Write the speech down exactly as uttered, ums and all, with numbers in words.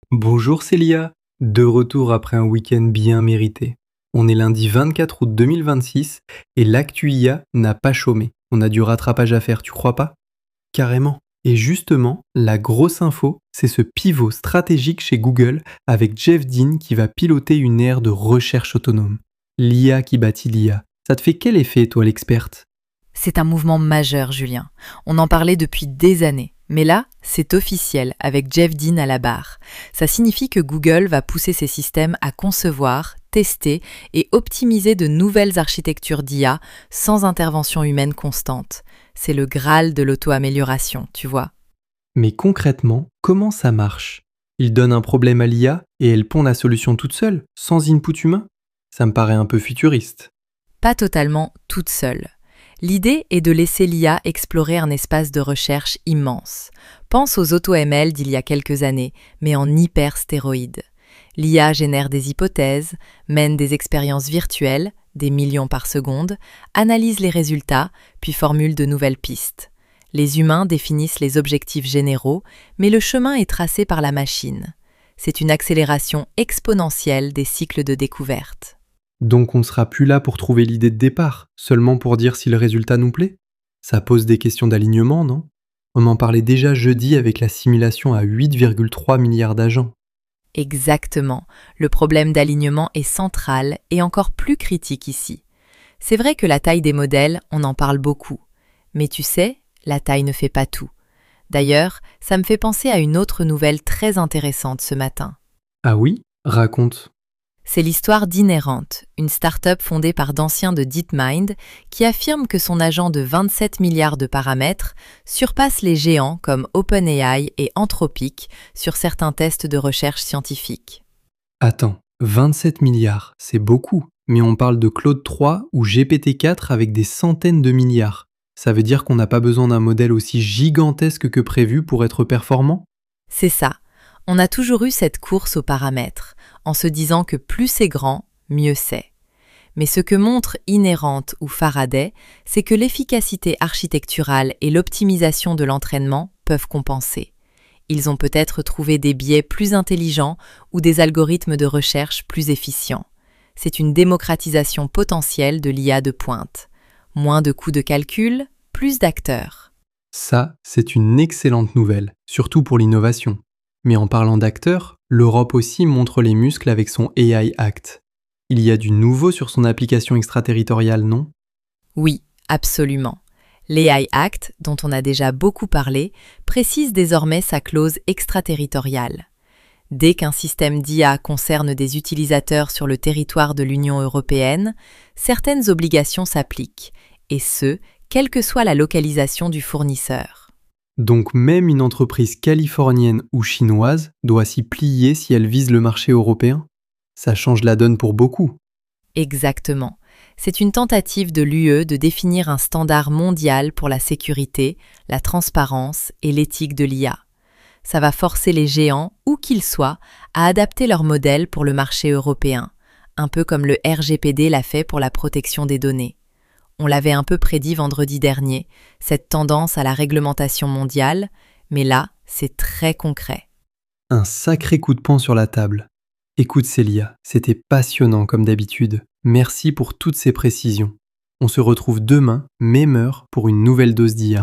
Bonjour Célia, de retour après un week-end bien mérité. On est lundi vingt-quatre août deux mille vingt-six et l'actu I A n'a pas chômé. On a du rattrapage à faire, tu crois pas? Carrément. Et justement, la grosse info, c'est ce pivot stratégique chez Google avec Jeff Dean qui va piloter une ère de recherche autonome. L'I A qui bâtit l'I A. Ça te fait quel effet, toi l'experte? C'est un mouvement majeur, Julien. On en parlait depuis des années. Mais là, c'est officiel, avec Jeff Dean à la barre. Ça signifie que Google va pousser ses systèmes à concevoir, tester et optimiser de nouvelles architectures d'I A sans intervention humaine constante. C'est le Graal de l'auto-amélioration, tu vois. Mais concrètement, comment ça marche? Il donne un problème à l'I A et elle pond la solution toute seule, sans input humain? Ça me paraît un peu futuriste. Pas totalement toute seule. L'idée est de laisser l'I A explorer un espace de recherche immense. Pense aux auto-M L d'il y a quelques années, mais en hyper-stéroïdes. L'I A génère des hypothèses, mène des expériences virtuelles, des millions par seconde, analyse les résultats, puis formule de nouvelles pistes. Les humains définissent les objectifs généraux, mais le chemin est tracé par la machine. C'est une accélération exponentielle des cycles de découverte. Donc on ne sera plus là pour trouver l'idée de départ, seulement pour dire si le résultat nous plaît? Ça pose des questions d'alignement, non? On en parlait déjà jeudi avec la simulation à huit virgule trois milliards d'agents. Exactement. Le problème d'alignement est central et encore plus critique ici. C'est vrai que la taille des modèles, on en parle beaucoup. Mais tu sais, la taille ne fait pas tout. D'ailleurs, ça me fait penser à une autre nouvelle très intéressante ce matin. Ah oui? Raconte. C'est l'histoire d'Inherent, une start-up fondée par d'anciens de DeepMind qui affirme que son agent de vingt-sept milliards de paramètres surpasse les géants comme OpenAI et Anthropic sur certains tests de recherche scientifique. Attends, vingt-sept milliards, c'est beaucoup, mais on parle de Claude trois ou G P T quatre avec des centaines de milliards. Ça veut dire qu'on n'a pas besoin d'un modèle aussi gigantesque que prévu pour être performant? C'est ça. On a toujours eu cette course aux paramètres, en se disant que plus c'est grand, mieux c'est. Mais ce que montrent Inherent ou Faraday, c'est que l'efficacité architecturale et l'optimisation de l'entraînement peuvent compenser. Ils ont peut-être trouvé des biais plus intelligents ou des algorithmes de recherche plus efficients. C'est une démocratisation potentielle de l'I A de pointe. Moins de coûts de calcul, plus d'acteurs. Ça, c'est une excellente nouvelle, surtout pour l'innovation. Mais en parlant d'acteurs, l'Europe aussi montre les muscles avec son A I Act. Il y a du nouveau sur son application extraterritoriale, non? Oui, absolument. L'A I Act, dont on a déjà beaucoup parlé, précise désormais sa clause extraterritoriale. Dès qu'un système d'I A concerne des utilisateurs sur le territoire de l'Union européenne, certaines obligations s'appliquent, et ce, quelle que soit la localisation du fournisseur. Donc même une entreprise californienne ou chinoise doit s'y plier si elle vise le marché européen? Ça change la donne pour beaucoup. Exactement. C'est une tentative de l'U E de définir un standard mondial pour la sécurité, la transparence et l'éthique de l'I A. Ça va forcer les géants, où qu'ils soient, à adapter leur modèle pour le marché européen, un peu comme le R G P D l'a fait pour la protection des données. On l'avait un peu prédit vendredi dernier, cette tendance à la réglementation mondiale, mais là, c'est très concret. Un sacré coup de poing sur la table. Écoute Célia, c'était passionnant comme d'habitude. Merci pour toutes ces précisions. On se retrouve demain, même heure, pour une nouvelle dose d'I A.